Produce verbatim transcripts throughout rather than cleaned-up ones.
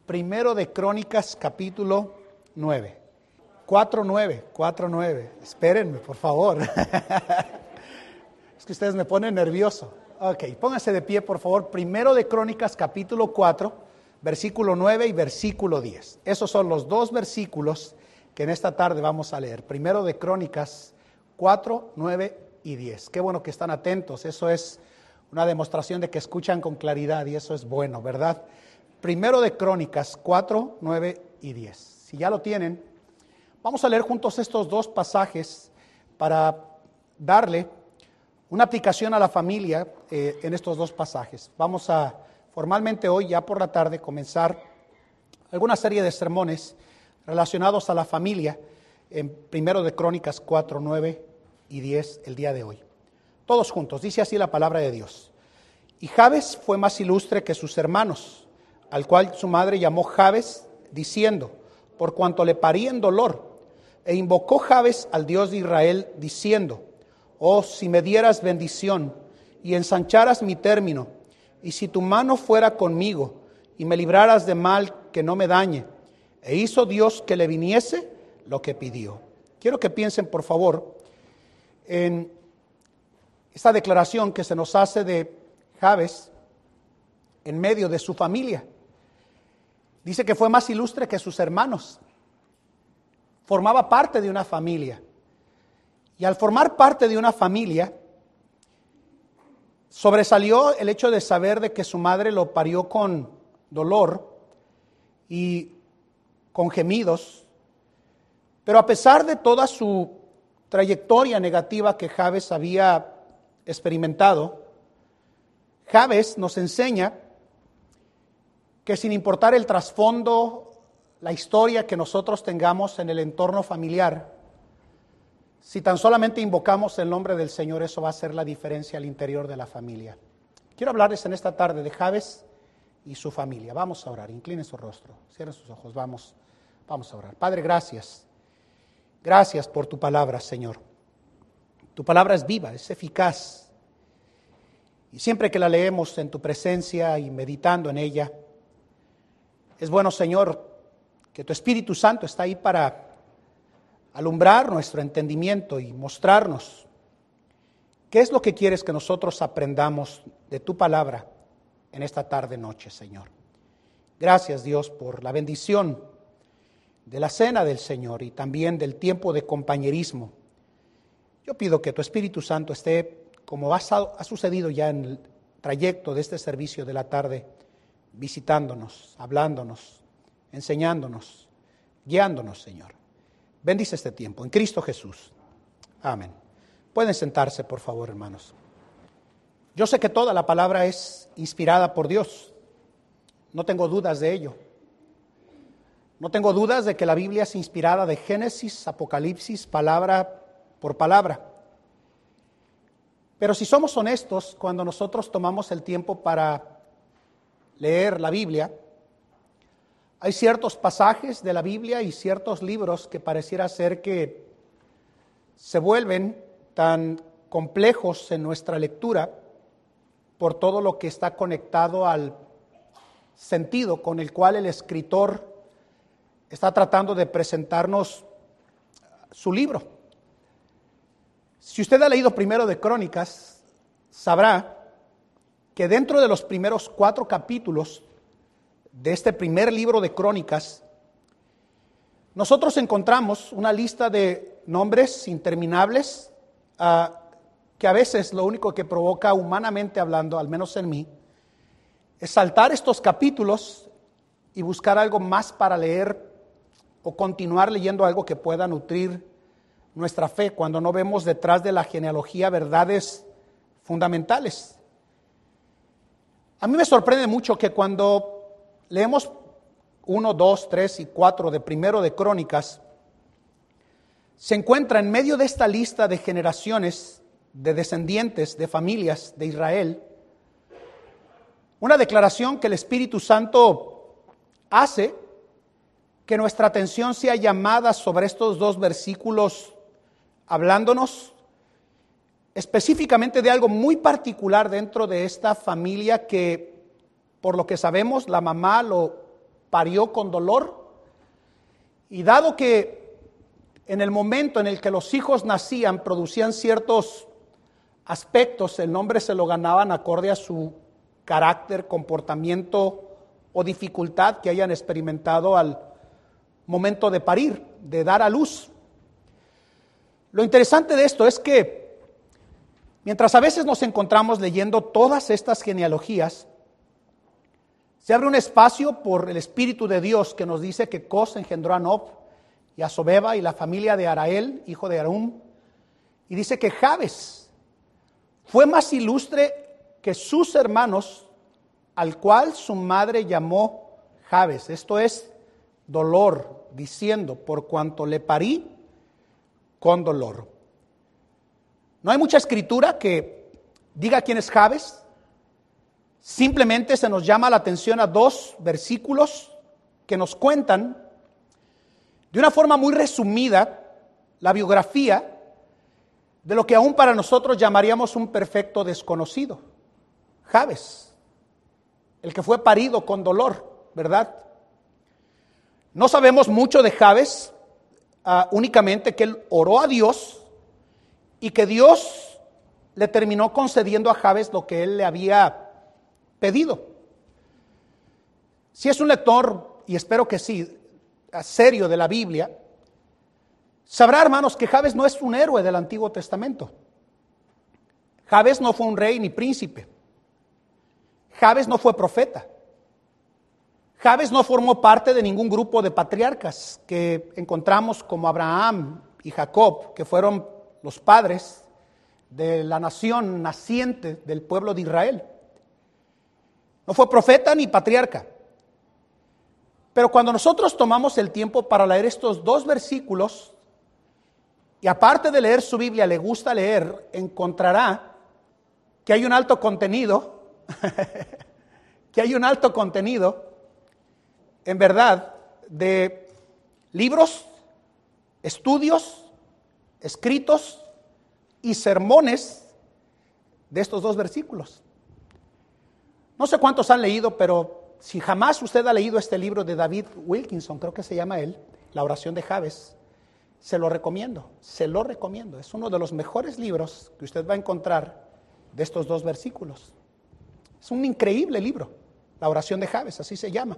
Primero de Crónicas, capítulo nueve. cuatro nueve, cuatro nueve. Espérenme, por favor. Es que ustedes me ponen nervioso. Ok, pónganse de pie, por favor. Primero de Crónicas, capítulo cuatro, versículo nueve y versículo diez. Esos son los dos versículos que en esta tarde vamos a leer. Primero de Crónicas cuatro, nueve y diez. Qué bueno que están atentos. Eso es una demostración de que escuchan con claridad y eso es bueno, ¿verdad? Primero de Crónicas cuatro, nueve y diez. Si ya lo tienen, vamos a leer juntos estos dos pasajes para darle una aplicación a la familia eh, en estos dos pasajes. Vamos a formalmente hoy, ya por la tarde, comenzar alguna serie de sermones relacionados a la familia en Primero de Crónicas cuatro, nueve y diez el día de hoy. Todos juntos, dice así la palabra de Dios. Y Jabes fue más ilustre que sus hermanos, al cual su madre llamó Jabes, diciendo, por cuanto le parí en dolor. E invocó Jabes al Dios de Israel, diciendo, oh, si me dieras bendición y ensancharas mi término, y si tu mano fuera conmigo y me libraras de mal que no me dañe. E hizo Dios que le viniese lo que pidió. Quiero que piensen, por favor, en esta declaración que se nos hace de Jabes en medio de su familia. Dice que fue más ilustre que sus hermanos. Formaba parte de una familia. Y al formar parte de una familia, sobresalió el hecho de saber de que su madre lo parió con dolor y con gemidos. Pero a pesar de toda su trayectoria negativa que Jabes había experimentado, Jabes nos enseña que sin importar el trasfondo, la historia que nosotros tengamos en el entorno familiar, si tan solamente invocamos el nombre del Señor, eso va a hacer la diferencia al interior de la familia. Quiero hablarles en esta tarde de Jabes y su familia. Vamos a orar, inclinen su rostro, cierren sus ojos, vamos, vamos a orar. Padre, gracias. Gracias por tu palabra, Señor. Tu palabra es viva, es eficaz. Y siempre que la leemos en tu presencia y meditando en ella, es bueno, Señor, que tu Espíritu Santo está ahí para alumbrar nuestro entendimiento y mostrarnos qué es lo que quieres que nosotros aprendamos de tu palabra en esta tarde noche, Señor. Gracias, Dios, por la bendición de la cena del Señor y también del tiempo de compañerismo. Yo pido que tu Espíritu Santo esté, como ha, ha sucedido ya en el trayecto de este servicio de la tarde, visitándonos, hablándonos, enseñándonos, guiándonos, Señor. Bendice este tiempo, en Cristo Jesús. Amén. Pueden sentarse, por favor, hermanos. Yo sé que toda la palabra es inspirada por Dios. No tengo dudas de ello. No tengo dudas de que la Biblia es inspirada de Génesis, Apocalipsis, palabra por palabra. Pero si somos honestos, cuando nosotros tomamos el tiempo para leer la Biblia, hay ciertos pasajes de la Biblia y ciertos libros que pareciera ser que se vuelven tan complejos en nuestra lectura por todo lo que está conectado al sentido con el cual el escritor está tratando de presentarnos su libro. Si usted ha leído Primero de Crónicas, sabrá que dentro de los primeros cuatro capítulos de este primer libro de Crónicas, nosotros encontramos una lista de nombres interminables uh, que a veces lo único que provoca humanamente hablando, al menos en mí, es saltar estos capítulos y buscar algo más para leer o continuar leyendo algo que pueda nutrir nuestra fe cuando no vemos detrás de la genealogía verdades fundamentales. A mí me sorprende mucho que cuando leemos uno, dos, tres y cuatro de Primero de Crónicas, se encuentra en medio de esta lista de generaciones de descendientes de familias de Israel, una declaración que el Espíritu Santo hace que nuestra atención sea llamada sobre estos dos versículos, hablándonos específicamente de algo muy particular dentro de esta familia que, por lo que sabemos, la mamá lo parió con dolor. Y dado que en el momento en el que los hijos nacían, producían ciertos aspectos, el nombre se lo ganaban acorde a su carácter, comportamiento o dificultad que hayan experimentado al momento de parir, de dar a luz. Lo interesante de esto es que mientras a veces nos encontramos leyendo todas estas genealogías, se abre un espacio por el Espíritu de Dios que nos dice que Cos engendró a Nob y a Sobeba y la familia de Arael, hijo de Arum, y dice que Jabes fue más ilustre que sus hermanos, al cual su madre llamó Jabes, esto es dolor, diciendo, por cuanto le parí con dolor. No hay mucha escritura que diga quién es Jabes. Simplemente se nos llama la atención a dos versículos que nos cuentan de una forma muy resumida la biografía de lo que aún para nosotros llamaríamos un perfecto desconocido, Jabes, el que fue parido con dolor, ¿verdad? No sabemos mucho de Jabes, uh, únicamente que él oró a Dios y que Dios le terminó concediendo a Jabes lo que él le había pedido. Si es un lector, y espero que sí, serio de la Biblia, sabrá, hermanos, que Jabes no es un héroe del Antiguo Testamento. Jabes no fue un rey ni príncipe. Jabes no fue profeta. Jabes no formó parte de ningún grupo de patriarcas que encontramos como Abraham y Jacob, que fueron los padres de la nación naciente del pueblo de Israel. No fue profeta ni patriarca. Pero cuando nosotros tomamos el tiempo para leer estos dos versículos, y aparte de leer su Biblia, le gusta leer, encontrará que hay un alto contenido, que hay un alto contenido, en verdad, de libros, estudios, escritos y sermones de estos dos versículos. No sé cuántos han leído, pero si jamás usted ha leído este libro de David Wilkinson, creo que se llama él, La oración de Jabes, se lo recomiendo, se lo recomiendo. Es uno de los mejores libros que usted va a encontrar de estos dos versículos. Es un increíble libro, La oración de Jabes, así se llama.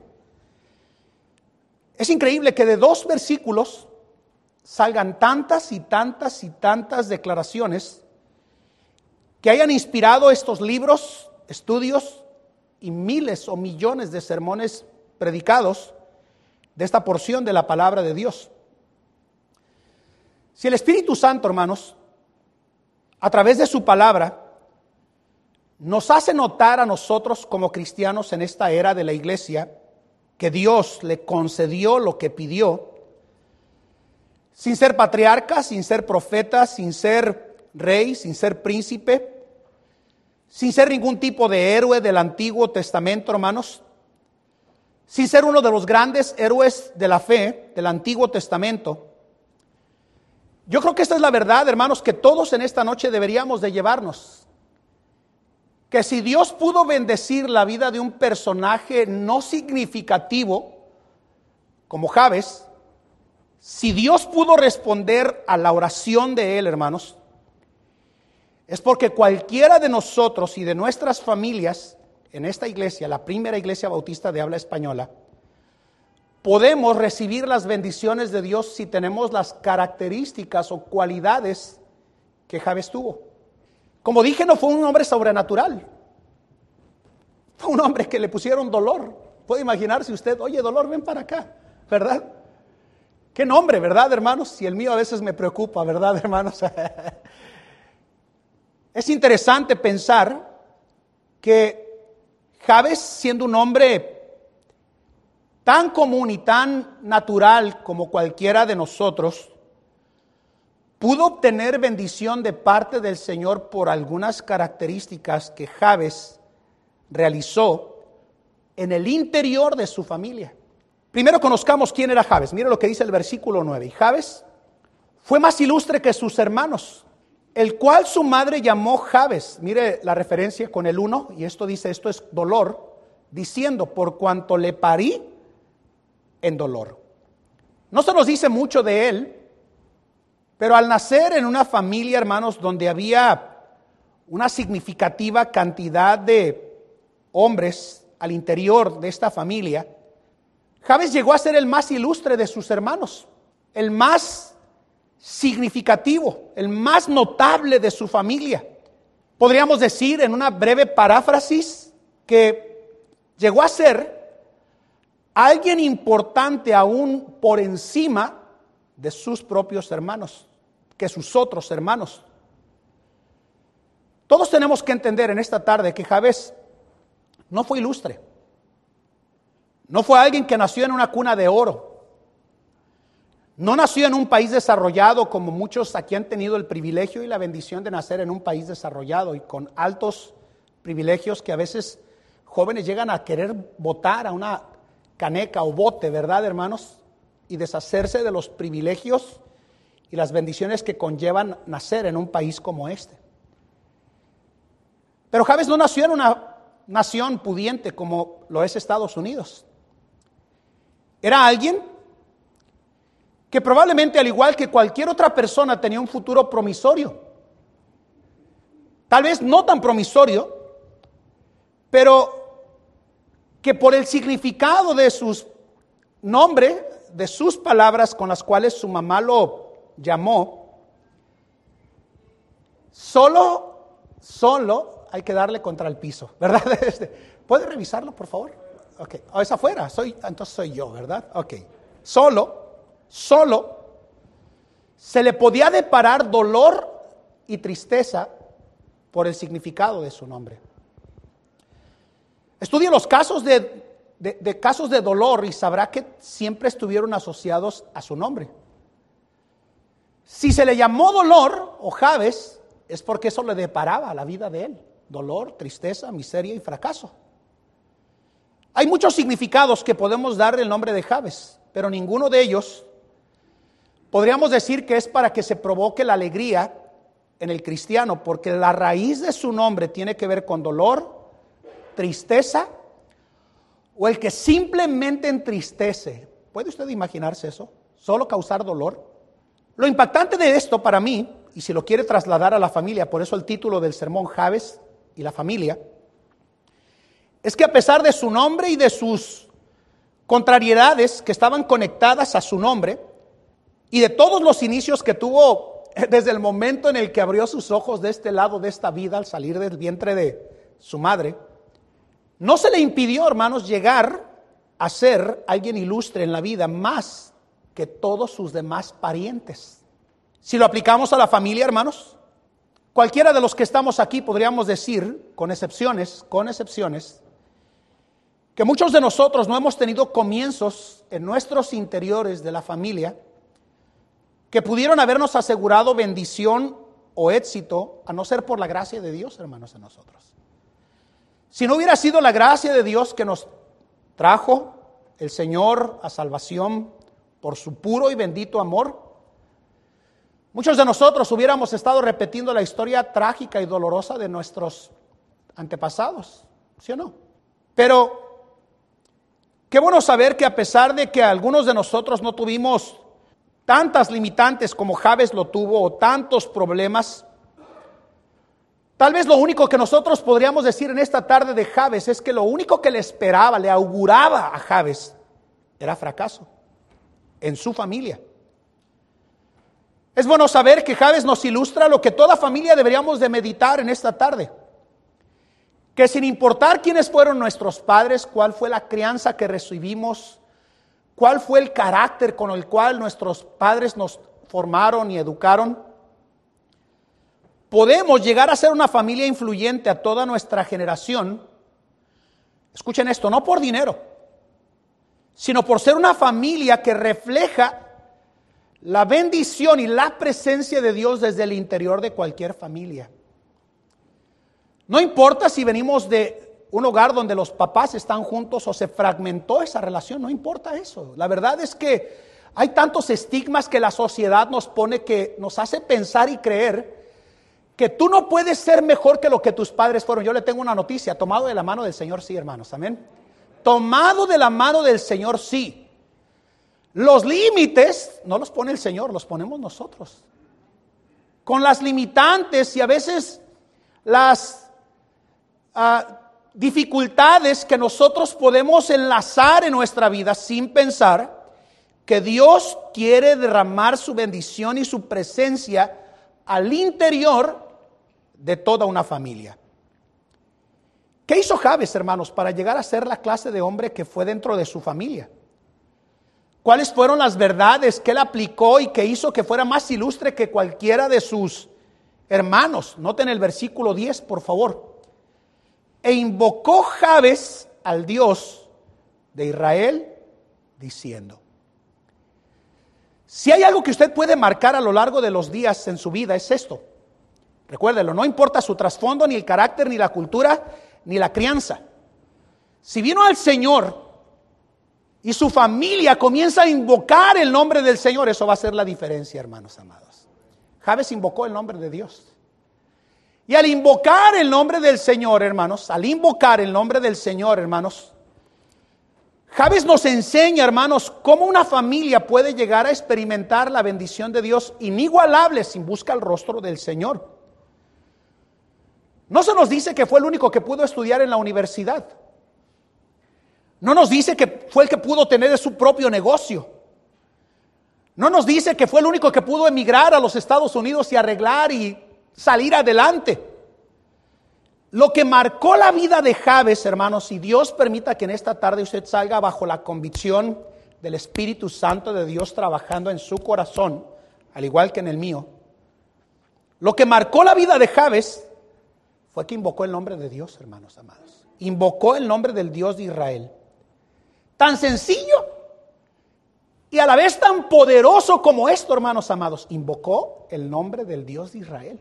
Es increíble que de dos versículos salgan tantas y tantas y tantas declaraciones que hayan inspirado estos libros, estudios y miles o millones de sermones predicados de esta porción de la palabra de Dios. Si el Espíritu Santo, hermanos, a través de su palabra, nos hace notar a nosotros como cristianos en esta era de la iglesia que Dios le concedió lo que pidió, sin ser patriarca, sin ser profeta, sin ser rey, sin ser príncipe, sin ser ningún tipo de héroe del Antiguo Testamento, hermanos, sin ser uno de los grandes héroes de la fe del Antiguo Testamento. Yo creo que esta es la verdad, hermanos, que todos en esta noche deberíamos de llevarnos. Que si Dios pudo bendecir la vida de un personaje no significativo, como Jabes, si Dios pudo responder a la oración de él, hermanos, es porque cualquiera de nosotros y de nuestras familias en esta iglesia, la primera iglesia bautista de habla española, podemos recibir las bendiciones de Dios si tenemos las características o cualidades que Jabes tuvo. Como dije, no fue un hombre sobrenatural. Fue un hombre que le pusieron dolor. Puede imaginarse usted, oye, dolor, ven para acá, ¿verdad? Qué nombre, ¿verdad, hermanos? Si el mío a veces me preocupa, ¿verdad, hermanos? Es interesante pensar que Jabes, siendo un hombre tan común y tan natural como cualquiera de nosotros, pudo obtener bendición de parte del Señor por algunas características que Jabes realizó en el interior de su familia. Primero conozcamos quién era Jabes. Mire lo que dice el versículo nueve. Y Jabes fue más ilustre que sus hermanos, el cual su madre llamó Jabes. Mire la referencia con el uno, y esto dice, esto es dolor, diciendo, por cuanto le parí en dolor. No se nos dice mucho de él, pero al nacer en una familia, hermanos, donde había una significativa cantidad de hombres al interior de esta familia, Jabes llegó a ser el más ilustre de sus hermanos, el más significativo, el más notable de su familia. Podríamos decir en una breve paráfrasis que llegó a ser alguien importante aún por encima de sus propios hermanos, que sus otros hermanos. Todos tenemos que entender en esta tarde que Jabes no fue ilustre. No fue alguien que nació en una cuna de oro. No nació en un país desarrollado como muchos aquí han tenido el privilegio y la bendición de nacer en un país desarrollado y con altos privilegios que a veces jóvenes llegan a querer botar a una caneca o bote, ¿verdad, hermanos? Y deshacerse de los privilegios y las bendiciones que conllevan nacer en un país como este. Pero Jabes no nació en una nación pudiente como lo es Estados Unidos. Era alguien que probablemente, al igual que cualquier otra persona, tenía un futuro promisorio. Tal vez no tan promisorio, pero que por el significado de sus nombres, de sus palabras con las cuales su mamá lo llamó, solo, solo hay que darle contra el piso, ¿verdad? ¿Puede revisarlo, por favor? Ok, oh, es afuera, soy, entonces soy yo, ¿verdad? Ok, solo, solo se le podía deparar dolor y tristeza por el significado de su nombre. Estudie los casos de, de, de casos de dolor y sabrá que siempre estuvieron asociados a su nombre. Si se le llamó dolor o Jabes, es porque eso le deparaba la vida de él. Dolor, tristeza, miseria y fracaso. Hay muchos significados que podemos darle el nombre de Jabes, pero ninguno de ellos podríamos decir que es para que se provoque la alegría en el cristiano, porque la raíz de su nombre tiene que ver con dolor, tristeza, o el que simplemente entristece. ¿Puede usted imaginarse eso? ¿Solo causar dolor? Lo impactante de esto para mí, y si lo quiere trasladar a la familia, por eso el título del sermón, Jabes y la familia, es que a pesar de su nombre y de sus contrariedades que estaban conectadas a su nombre, y de todos los inicios que tuvo desde el momento en el que abrió sus ojos de este lado de esta vida al salir del vientre de su madre, no se le impidió, hermanos, llegar a ser alguien ilustre en la vida más que todos sus demás parientes. Si lo aplicamos a la familia, hermanos, cualquiera de los que estamos aquí podríamos decir, con excepciones, con excepciones, que muchos de nosotros no hemos tenido comienzos en nuestros interiores de la familia que pudieron habernos asegurado bendición o éxito, a no ser por la gracia de Dios, hermanos, en nosotros. Si no hubiera sido la gracia de Dios que nos trajo el Señor a salvación por su puro y bendito amor, muchos de nosotros hubiéramos estado repitiendo la historia trágica y dolorosa de nuestros antepasados, ¿sí o no? Pero qué bueno saber que a pesar de que algunos de nosotros no tuvimos tantas limitantes como Jabes lo tuvo o tantos problemas, tal vez lo único que nosotros podríamos decir en esta tarde de Jabes es que lo único que le esperaba, le auguraba a Jabes era fracaso en su familia. Es bueno saber que Jabes nos ilustra lo que toda familia deberíamos de meditar en esta tarde. Que sin importar quiénes fueron nuestros padres, cuál fue la crianza que recibimos, cuál fue el carácter con el cual nuestros padres nos formaron y educaron, podemos llegar a ser una familia influyente a toda nuestra generación. Escuchen esto, no por dinero, sino por ser una familia que refleja la bendición y la presencia de Dios desde el interior de cualquier familia. No importa si venimos de un hogar donde los papás están juntos o se fragmentó esa relación, no importa eso. La verdad es que hay tantos estigmas que la sociedad nos pone que nos hace pensar y creer que tú no puedes ser mejor que lo que tus padres fueron. Yo le tengo una noticia, tomado de la mano del Señor, sí, hermanos, amén. Tomado de la mano del Señor, sí. Los límites no los pone el Señor, los ponemos nosotros. Con las limitantes y a veces las uh, dificultades que nosotros podemos enlazar en nuestra vida sin pensar que Dios quiere derramar su bendición y su presencia al interior de toda una familia. ¿Qué hizo Jabes, hermanos, para llegar a ser la clase de hombre que fue dentro de su familia? ¿Cuáles fueron las verdades que él aplicó y que hizo que fuera más ilustre que cualquiera de sus hermanos? Noten el versículo diez, por favor. E invocó Jabes al Dios de Israel, diciendo. Si hay algo que usted puede marcar a lo largo de los días en su vida, es esto. Recuérdelo, no importa su trasfondo, ni el carácter, ni la cultura, ni la crianza. Si vino al Señor y su familia comienza a invocar el nombre del Señor, eso va a ser la diferencia, hermanos amados. Jabes invocó el nombre de Dios. Y al invocar el nombre del Señor, hermanos, al invocar el nombre del Señor, hermanos, Jabes nos enseña, hermanos, cómo una familia puede llegar a experimentar la bendición de Dios inigualable si busca el rostro del Señor. No se nos dice que fue el único que pudo estudiar en la universidad. No nos dice que fue el que pudo tener su propio negocio. No nos dice que fue el único que pudo emigrar a los Estados Unidos y arreglar y salir adelante. Lo que marcó la vida de Jabes, hermanos, y Dios permita que en esta tarde usted salga bajo la convicción del Espíritu Santo de Dios trabajando en su corazón, al igual que en el mío. Lo que marcó la vida de Jabes fue que invocó el nombre de Dios, hermanos amados. Invocó el nombre del Dios de Israel. Tan sencillo y a la vez tan poderoso como esto, hermanos amados. Invocó el nombre del Dios de Israel.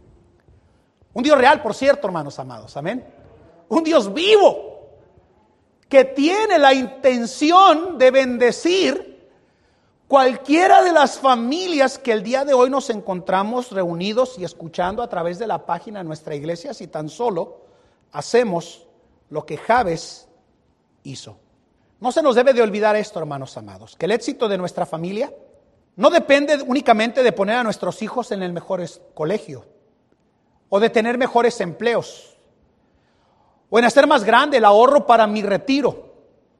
Un Dios real, por cierto, hermanos amados. Amén. Un Dios vivo que tiene la intención de bendecir cualquiera de las familias que el día de hoy nos encontramos reunidos y escuchando a través de la página de nuestra iglesia, si tan solo hacemos lo que Jabes hizo. No se nos debe de olvidar esto, hermanos amados, que el éxito de nuestra familia no depende únicamente de poner a nuestros hijos en el mejor colegio, o de tener mejores empleos, o en hacer más grande el ahorro para mi retiro,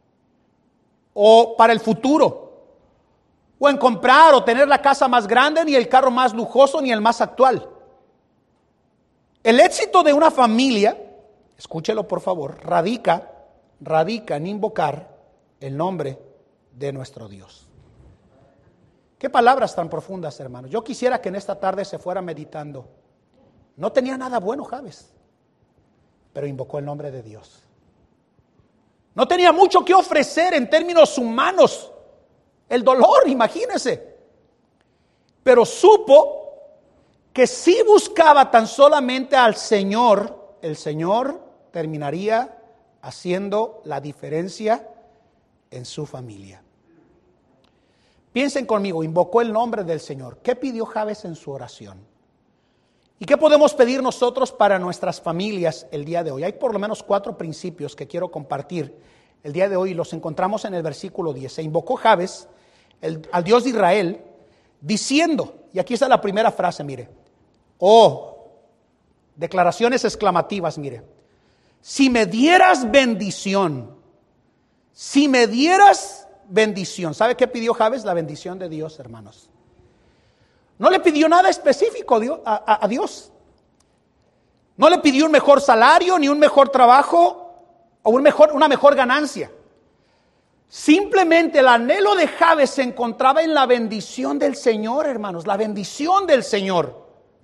o para el futuro, o en comprar o tener la casa más grande, ni el carro más lujoso, ni el más actual. El éxito de una familia, escúchelo por favor, radica, radica en invocar el nombre de nuestro Dios. Qué palabras tan profundas, hermanos. Yo quisiera que en esta tarde se fuera meditando. No tenía nada bueno Jabes, pero invocó el nombre de Dios. No tenía mucho que ofrecer en términos humanos. El dolor, imagínese. Pero supo que si buscaba tan solamente al Señor, el Señor terminaría haciendo la diferencia en su familia. Piensen conmigo, invocó el nombre del Señor. ¿Qué pidió Jabes en su oración? ¿Y qué podemos pedir nosotros para nuestras familias el día de hoy? Hay por lo menos cuatro principios que quiero compartir el día de hoy. Los encontramos en el versículo diez. Se invocó Jabes el, al Dios de Israel diciendo, y aquí está la primera frase, mire. Oh, declaraciones exclamativas, mire. Si me dieras bendición, si me dieras bendición. ¿Sabe qué pidió Jabes? La bendición de Dios, hermanos. No le pidió nada específico a, a, a Dios. No le pidió un mejor salario, ni un mejor trabajo, o un mejor, una mejor ganancia. Simplemente el anhelo de Jabes se encontraba en la bendición del Señor, hermanos, la bendición del Señor.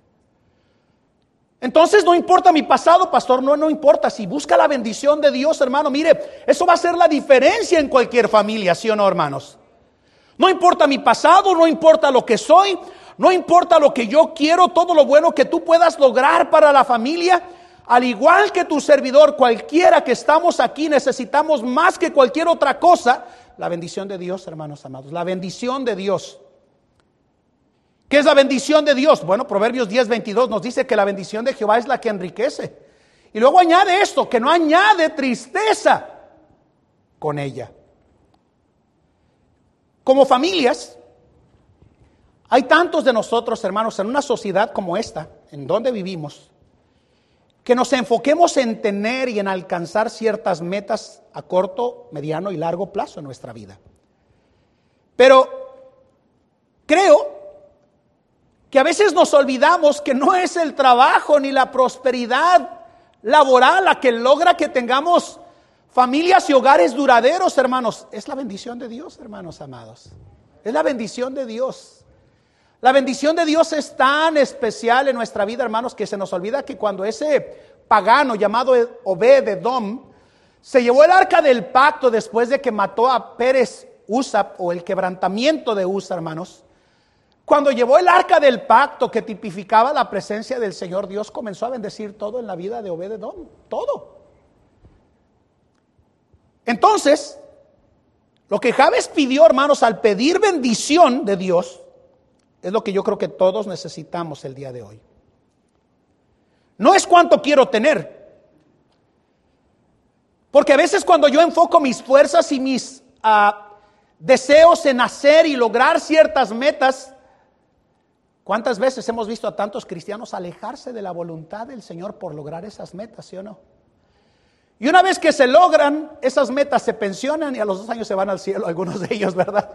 Entonces no importa mi pasado, pastor, no, no importa. Si busca la bendición de Dios, hermano, mire, eso va a ser la diferencia en cualquier familia, ¿sí o no, hermanos? No importa mi pasado, no importa lo que soy, no importa lo que yo quiero, todo lo bueno que tú puedas lograr para la familia, al igual que tu servidor, cualquiera que estamos aquí, necesitamos más que cualquier otra cosa, la bendición de Dios, hermanos amados, la bendición de Dios. ¿Qué es la bendición de Dios? Bueno, Proverbios diez veintidós nos dice que la bendición de Jehová es la que enriquece. Y luego añade esto, que no añade tristeza con ella. Como familias, hay tantos de nosotros, hermanos, en una sociedad como esta, en donde vivimos, que nos enfoquemos en tener y en alcanzar ciertas metas a corto, mediano y largo plazo en nuestra vida. Pero creo que a veces nos olvidamos que no es el trabajo ni la prosperidad laboral la que logra que tengamos familias y hogares duraderos, hermanos. Es la bendición de Dios, hermanos amados. Es la bendición de Dios. La bendición de Dios es tan especial en nuestra vida, hermanos, que se nos olvida que cuando ese pagano llamado Obed-Edom se llevó el arca del pacto después de que mató a Pérez Usa, o el quebrantamiento de Usa, hermanos, cuando llevó el arca del pacto que tipificaba la presencia del Señor, Dios comenzó a bendecir todo en la vida de Obed-Edom, todo. Entonces, lo que Jabes pidió, hermanos, al pedir bendición de Dios, es lo que yo creo que todos necesitamos el día de hoy. No es cuánto quiero tener, porque a veces cuando yo enfoco mis fuerzas y mis uh, deseos en hacer y lograr ciertas metas, ¿cuántas veces hemos visto a tantos cristianos alejarse de la voluntad del Señor por lograr esas metas, sí o no? Y una vez que se logran, esas metas se pensionan y a los dos años se van al cielo, algunos de ellos, ¿verdad?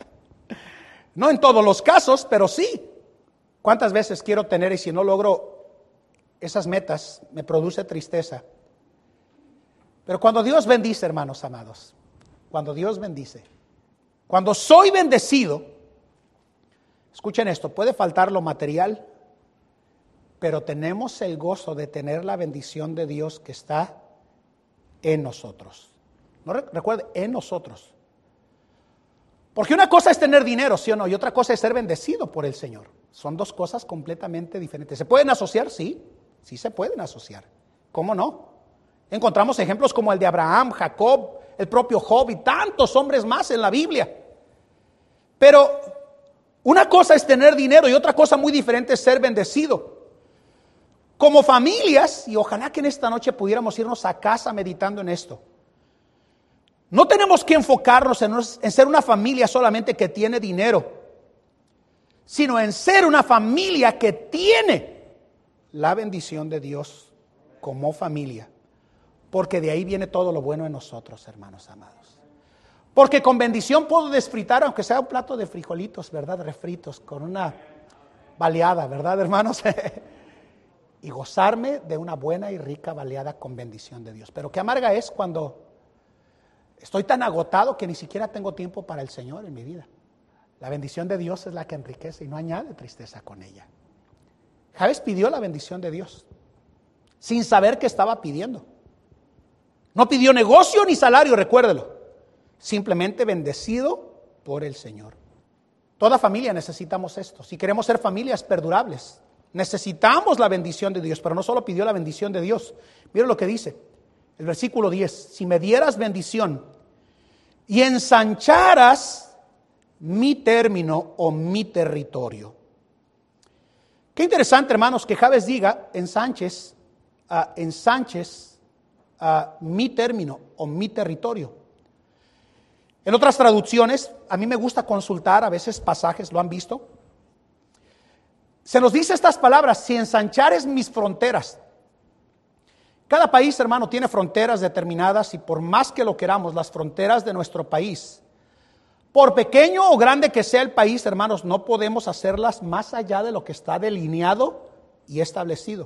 No en todos los casos, pero sí. ¿Cuántas veces quiero tener y si no logro esas metas me produce tristeza? Pero cuando Dios bendice, hermanos amados, cuando Dios bendice, cuando soy bendecido, escuchen esto, puede faltar lo material, pero tenemos el gozo de tener la bendición de Dios que está en nosotros. No recuerde, en nosotros. Porque una cosa es tener dinero, ¿sí o no? Y otra cosa es ser bendecido por el Señor. Son dos cosas completamente diferentes. ¿Se pueden asociar? Sí, sí se pueden asociar. ¿Cómo no? Encontramos ejemplos como el de Abraham, Jacob, el propio Job y tantos hombres más en la Biblia. Pero una cosa es tener dinero y otra cosa muy diferente es ser bendecido. Como familias, y ojalá que en esta noche pudiéramos irnos a casa meditando en esto, no tenemos que enfocarnos en, en ser una familia solamente que tiene dinero, sino en ser una familia que tiene la bendición de Dios como familia, porque de ahí viene todo lo bueno en nosotros, hermanos amados. Porque con bendición puedo desfritar, aunque sea un plato de frijolitos, ¿verdad? Refritos, con una baleada, ¿verdad, hermanos? Y gozarme de una buena y rica baleada con bendición de Dios. Pero qué amarga es cuando estoy tan agotado que ni siquiera tengo tiempo para el Señor en mi vida. La bendición de Dios es la que enriquece y no añade tristeza con ella. Jabes pidió la bendición de Dios sin saber qué estaba pidiendo. No pidió negocio ni salario, recuérdelo. Simplemente bendecido por el Señor. Toda familia necesitamos esto. Si queremos ser familias perdurables, necesitamos la bendición de Dios. Pero no solo pidió la bendición de Dios. Miren lo que dice el versículo diez. Si me dieras bendición y ensancharas mi término o mi territorio. Qué interesante, hermanos, que Jabes diga ensanches, uh, ensanches uh, mi término o mi territorio. En otras traducciones, a mí me gusta consultar a veces pasajes, ¿lo han visto? Se nos dice estas palabras, si ensanchares mis fronteras. Cada país, hermano, tiene fronteras determinadas y por más que lo queramos, las fronteras de nuestro país, por pequeño o grande que sea el país, hermanos, no podemos hacerlas más allá de lo que está delineado y establecido.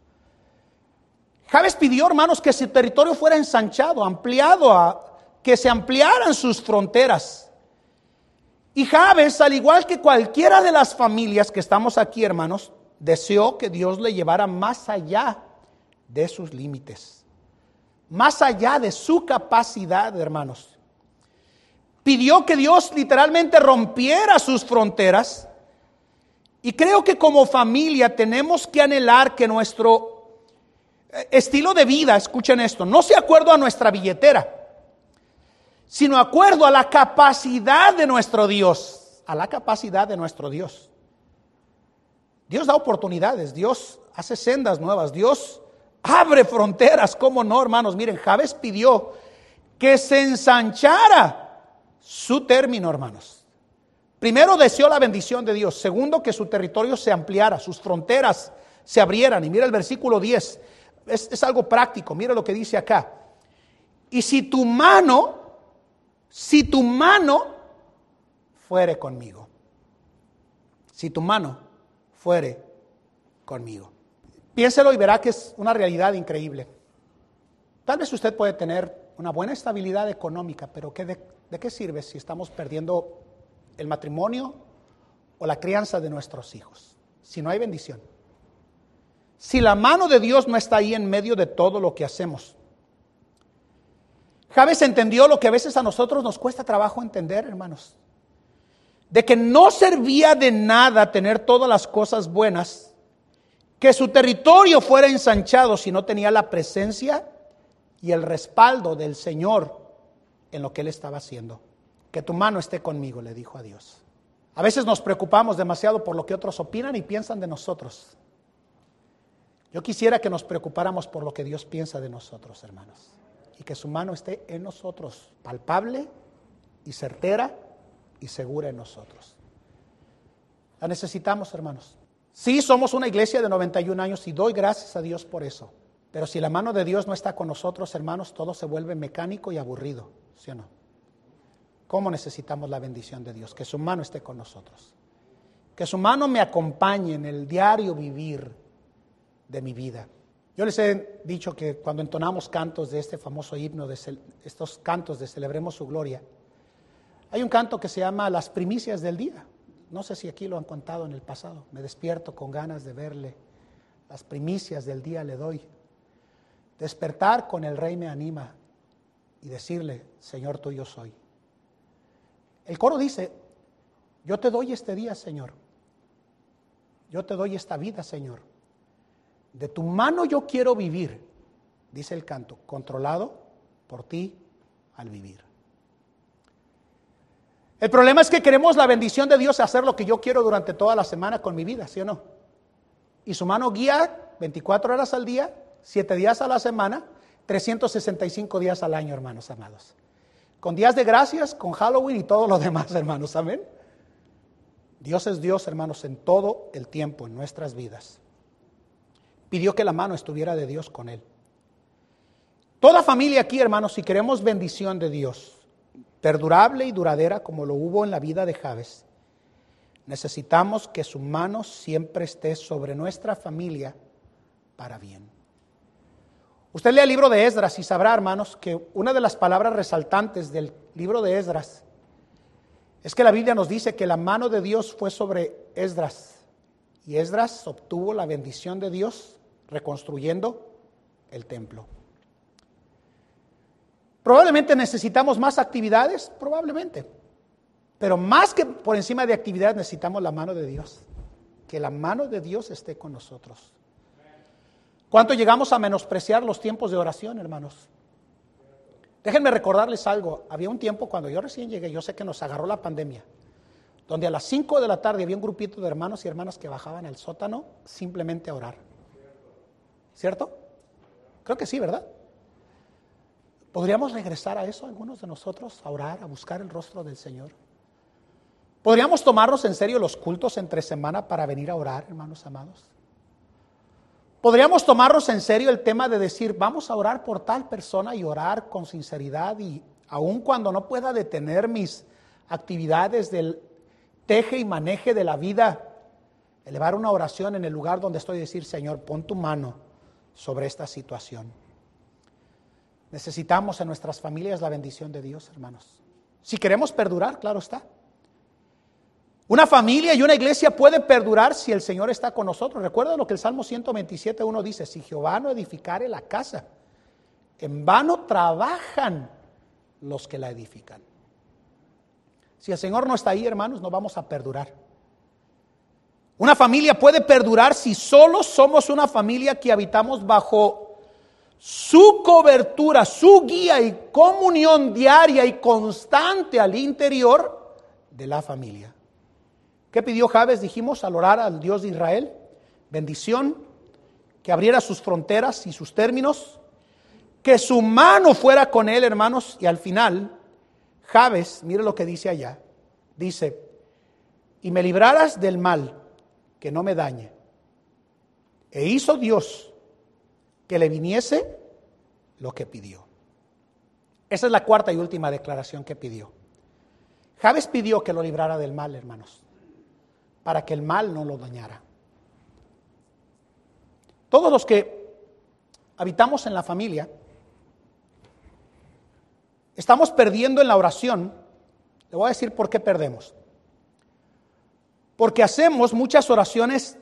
Jabes pidió, hermanos, que su territorio fuera ensanchado, ampliado, a, que se ampliaran sus fronteras. Y Jabes, al igual que cualquiera de las familias que estamos aquí, hermanos, deseó que Dios le llevara más allá de sus límites, más allá de su capacidad, hermanos. Pidió que Dios literalmente rompiera sus fronteras. Y creo que como familia tenemos que anhelar que nuestro estilo de vida, escuchen esto, no sea acuerdo a nuestra billetera, sino acuerdo a la capacidad de nuestro Dios, a la capacidad de nuestro Dios. Dios da oportunidades, Dios hace sendas nuevas, Dios abre fronteras, ¿cómo no, hermanos? Miren, Jabes pidió que se ensanchara su término, hermanos. Primero, deseó la bendición de Dios. Segundo, que su territorio se ampliara, sus fronteras se abrieran. Y mira el versículo diez, es, es algo práctico, mira lo que dice acá. Y si tu mano, si tu mano fuere conmigo, si tu mano fuere conmigo. Piénselo y verá que es una realidad increíble. Tal vez usted puede tener una buena estabilidad económica, pero ¿qué de, ¿de qué sirve si estamos perdiendo el matrimonio o la crianza de nuestros hijos? Si no hay bendición. Si la mano de Dios no está ahí en medio de todo lo que hacemos. Jabes entendió lo que a veces a nosotros nos cuesta trabajo entender, hermanos. De que no servía de nada tener todas las cosas buenas, que su territorio fuera ensanchado si no tenía la presencia y el respaldo del Señor en lo que Él estaba haciendo. Que tu mano esté conmigo, le dijo a Dios. A veces nos preocupamos demasiado por lo que otros opinan y piensan de nosotros. Yo quisiera que nos preocupáramos por lo que Dios piensa de nosotros, hermanos. Y que su mano esté en nosotros, palpable y certera y segura en nosotros. La necesitamos, hermanos. Sí, somos una iglesia de noventa y un años y doy gracias a Dios por eso. Pero si la mano de Dios no está con nosotros, hermanos, todo se vuelve mecánico y aburrido, ¿sí o no? ¿Cómo necesitamos la bendición de Dios? Que su mano esté con nosotros. Que su mano me acompañe en el diario vivir de mi vida. Yo les he dicho que cuando entonamos cantos de este famoso himno, de cel- estos cantos de Celebremos su Gloria, hay un canto que se llama Las Primicias del Día. No sé si aquí lo han contado en el pasado. Me despierto con ganas de verle. Las primicias del día le doy. Despertar con el Rey me anima y decirle, Señor, tuyo soy. El coro dice, yo te doy este día, Señor. Yo te doy esta vida, Señor. De tu mano yo quiero vivir, dice el canto, controlado por ti al vivir. El problema es que queremos la bendición de Dios, hacer lo que yo quiero durante toda la semana con mi vida, ¿sí o no? Y su mano guía veinticuatro horas al día, siete días a la semana, trescientos sesenta y cinco días al año, hermanos amados. Con días de gracias, con Halloween y todo lo demás, hermanos, amén. Dios es Dios, hermanos, en todo el tiempo, en nuestras vidas. Pidió que la mano estuviera de Dios con él. Toda familia aquí, hermanos, si queremos bendición de Dios, perdurable y duradera como lo hubo en la vida de Jabes, necesitamos que su mano siempre esté sobre nuestra familia para bien. Usted lee el libro de Esdras y sabrá, hermanos, que una de las palabras resaltantes del libro de Esdras es que la Biblia nos dice que la mano de Dios fue sobre Esdras y Esdras obtuvo la bendición de Dios reconstruyendo el templo. Probablemente necesitamos más actividades, probablemente, pero más que por encima de actividades necesitamos la mano de Dios, que la mano de Dios esté con nosotros. ¿Cuánto llegamos a menospreciar los tiempos de oración, hermanos? Déjenme recordarles algo. Había un tiempo cuando yo recién llegué, yo sé que nos agarró la pandemia, donde a las cinco de la tarde había un grupito de hermanos y hermanas que bajaban al sótano simplemente a orar. ¿Cierto? Creo que sí, ¿verdad? ¿Podríamos regresar a eso, algunos de nosotros, a orar, a buscar el rostro del Señor? ¿Podríamos tomarnos en serio los cultos entre semana para venir a orar, hermanos amados? ¿Podríamos tomarnos en serio el tema de decir, vamos a orar por tal persona y orar con sinceridad y aun cuando no pueda detener mis actividades del teje y maneje de la vida, elevar una oración en el lugar donde estoy y decir, Señor, pon tu mano sobre esta situación? Necesitamos en nuestras familias la bendición de Dios, hermanos. Si queremos perdurar, claro está. Una familia y una iglesia puede perdurar si el Señor está con nosotros. Recuerda lo que el Salmo ciento veintisiete, uno dice, si Jehová no edificare la casa, en vano trabajan los que la edifican. Si el Señor no está ahí, hermanos, no vamos a perdurar. Una familia puede perdurar si solo somos una familia que habitamos bajo su cobertura, su guía y comunión diaria y constante al interior de la familia. ¿Qué pidió Jabes? Dijimos al orar al Dios de Israel, bendición, que abriera sus fronteras y sus términos, que su mano fuera con él, hermanos, y al final, Jabes, mire lo que dice allá, dice, y me libraras del mal, que no me dañe. E hizo Dios que le viniese lo que pidió. Esa es la cuarta y última declaración que pidió. Jabes pidió que lo librara del mal, hermanos, para que el mal no lo dañara. Todos los que habitamos en la familia estamos perdiendo en la oración. Le voy a decir por qué perdemos. Porque hacemos muchas oraciones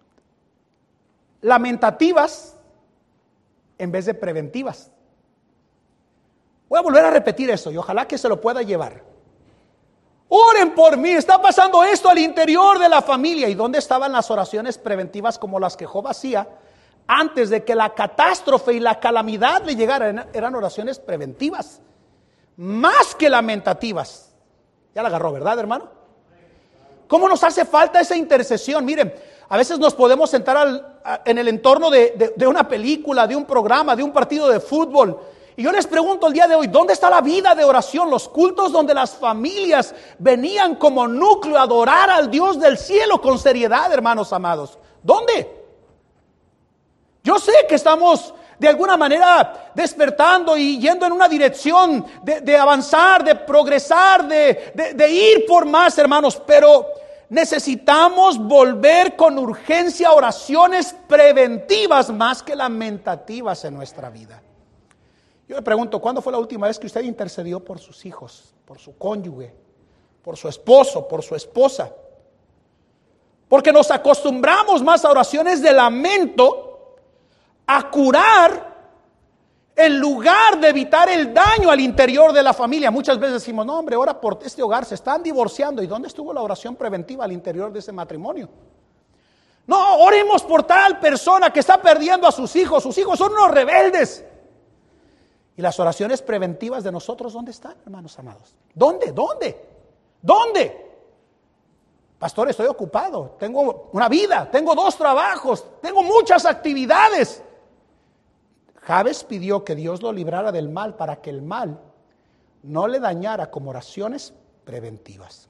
lamentativas en vez de preventivas. Voy a volver a repetir eso y ojalá que se lo pueda llevar. Oren por mí, está pasando esto al interior de la familia. ¿Y dónde estaban las oraciones preventivas como las que Job hacía antes de que la catástrofe y la calamidad le llegaran? Eran oraciones preventivas, más que lamentativas. Ya la agarró, ¿verdad, hermano? ¿Cómo nos hace falta esa intercesión? Miren, a veces nos podemos sentar al, a, en el entorno de, de, de una película, de un programa, de un partido de fútbol. Y yo les pregunto el día de hoy, ¿dónde está la vida de oración? Los cultos donde las familias venían como núcleo a adorar al Dios del cielo con seriedad, hermanos amados. ¿Dónde? Yo sé que estamos de alguna manera despertando y yendo en una dirección de, de avanzar, de progresar, de, de, de ir por más, hermanos, pero necesitamos volver con urgencia a oraciones preventivas más que lamentativas en nuestra vida. Yo le pregunto, ¿cuándo fue la última vez que usted intercedió por sus hijos, por su cónyuge, por su esposo, por su esposa? Porque nos acostumbramos más a oraciones de lamento, a curar, en lugar de evitar el daño al interior de la familia. Muchas veces decimos, no hombre, ora por este hogar, se están divorciando. ¿Y dónde estuvo la oración preventiva al interior de ese matrimonio? No, oremos por tal persona que está perdiendo a sus hijos. Sus hijos son unos rebeldes. ¿Y las oraciones preventivas de nosotros dónde están, hermanos amados? ¿Dónde? ¿Dónde? ¿Dónde? Pastor, estoy ocupado, tengo una vida, tengo dos trabajos, tengo muchas actividades. Jabes pidió que Dios lo librara del mal para que el mal no le dañara como oraciones preventivas.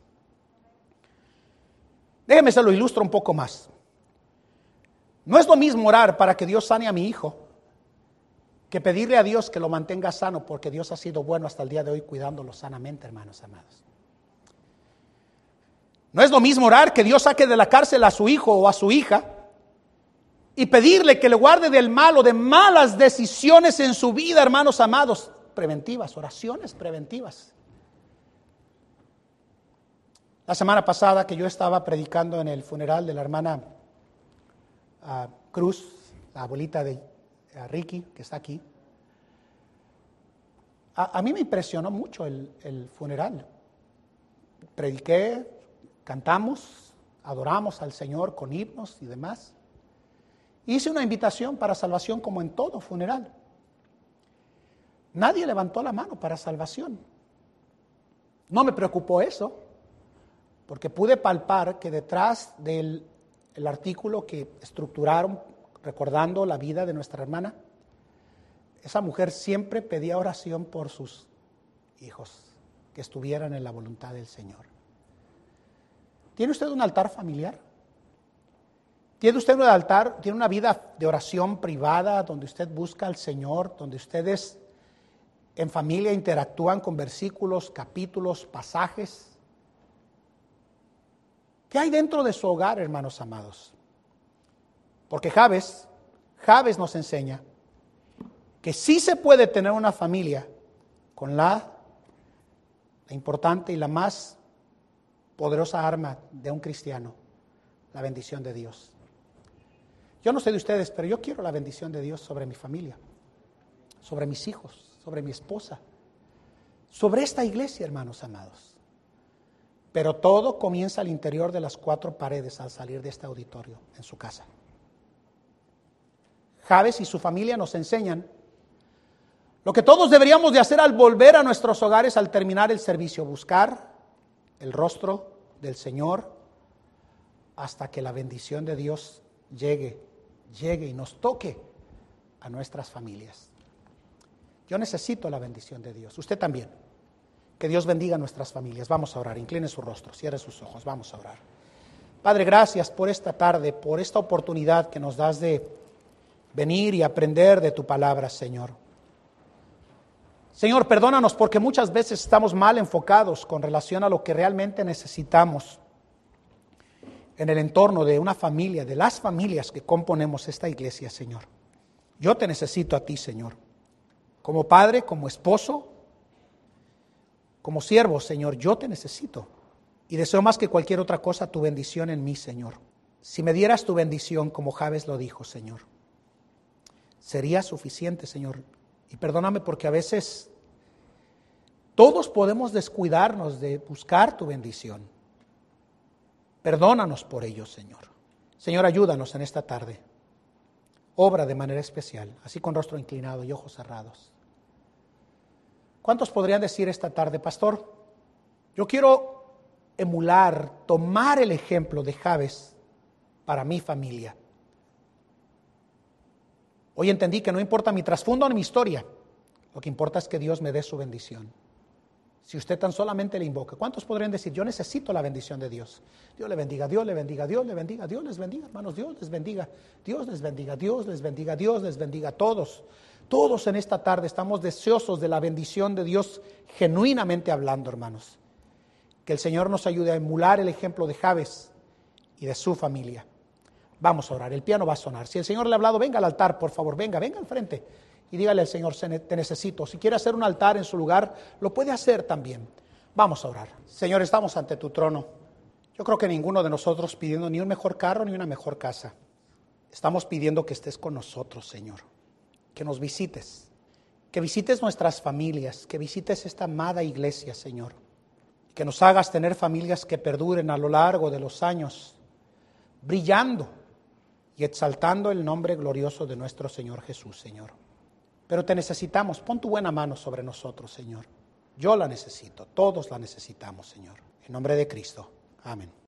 Déjeme se lo ilustro un poco más. No es lo mismo orar para que Dios sane a mi hijo que pedirle a Dios que lo mantenga sano, porque Dios ha sido bueno hasta el día de hoy cuidándolo sanamente, hermanos amados. No es lo mismo orar que Dios saque de la cárcel a su hijo o a su hija y pedirle que le guarde del mal o de malas decisiones en su vida, hermanos amados. Preventivas, oraciones preventivas. La semana pasada que yo estaba predicando en el funeral de la hermana uh, Cruz, la abuelita de uh, Ricky, que está aquí, a, a mí me impresionó mucho el, el funeral. Prediqué, cantamos, adoramos al Señor con himnos y demás. Hice una invitación para salvación como en todo funeral. Nadie levantó la mano para salvación. No me preocupó eso, porque pude palpar que detrás del el artículo que estructuraron recordando la vida de nuestra hermana, esa mujer siempre pedía oración por sus hijos que estuvieran en la voluntad del Señor. ¿Tiene usted un altar familiar? ¿Tiene usted un altar, tiene una vida de oración privada donde usted busca al Señor, donde ustedes en familia interactúan con versículos, capítulos, pasajes? ¿Qué hay dentro de su hogar, hermanos amados? Porque Jabes, Jabes nos enseña que sí se puede tener una familia con la, la importante y la más poderosa arma de un cristiano, la bendición de Dios. Yo no sé de ustedes, pero yo quiero la bendición de Dios sobre mi familia, sobre mis hijos, sobre mi esposa, sobre esta iglesia, hermanos amados. Pero todo comienza al interior de las cuatro paredes al salir de este auditorio, en su casa. Jabes y su familia nos enseñan lo que todos deberíamos de hacer al volver a nuestros hogares al terminar el servicio, buscar el rostro del Señor hasta que la bendición de Dios llegue, llegue y nos toque a nuestras familias. Yo necesito la bendición de Dios, usted también. Que Dios bendiga a nuestras familias. Vamos a orar, incline su rostro, cierre sus ojos, vamos a orar. Padre, gracias por esta tarde, por esta oportunidad que nos das de venir y aprender de tu palabra, Señor. Señor, perdónanos porque muchas veces estamos mal enfocados con relación a lo que realmente necesitamos en el entorno de una familia, de las familias que componemos esta iglesia, Señor. Yo te necesito a ti, Señor. Como padre, como esposo, como siervo, Señor, yo te necesito. Y deseo más que cualquier otra cosa tu bendición en mí, Señor. Si me dieras tu bendición, como Jabes lo dijo, Señor, sería suficiente, Señor. Y perdóname porque a veces todos podemos descuidarnos de buscar tu bendición. Perdónanos por ello, Señor. Señor, ayúdanos en esta tarde. Obra de manera especial, así con rostro inclinado y ojos cerrados. ¿Cuántos podrían decir esta tarde, pastor, yo quiero emular, tomar el ejemplo de Jabes para mi familia? Hoy entendí que no importa mi trasfondo ni mi historia, lo que importa es que Dios me dé su bendición. Si usted tan solamente le invoca, ¿cuántos podrían decir, yo necesito la bendición de Dios? Dios le bendiga, Dios le bendiga, Dios le bendiga, Dios les bendiga, hermanos, Dios les bendiga, Dios les bendiga, Dios les bendiga, Dios les bendiga, todos, todos en esta tarde estamos deseosos de la bendición de Dios, genuinamente hablando, hermanos. Que el Señor nos ayude a emular el ejemplo de Jabes y de su familia. Vamos a orar, el piano va a sonar. Si el Señor le ha hablado, venga al altar, por favor, venga, venga al frente y dígale al Señor, te necesito. Si quiere hacer un altar en su lugar, lo puede hacer también. Vamos a orar. Señor, estamos ante tu trono. Yo creo que ninguno de nosotros pidiendo ni un mejor carro ni una mejor casa. Estamos pidiendo que estés con nosotros, Señor. Que nos visites. Que visites nuestras familias. Que visites esta amada iglesia, Señor. Que nos hagas tener familias que perduren a lo largo de los años, brillando y exaltando el nombre glorioso de nuestro Señor Jesús, Señor. Pero te necesitamos, pon tu buena mano sobre nosotros, Señor. Yo la necesito, todos la necesitamos, Señor. En nombre de Cristo, amén.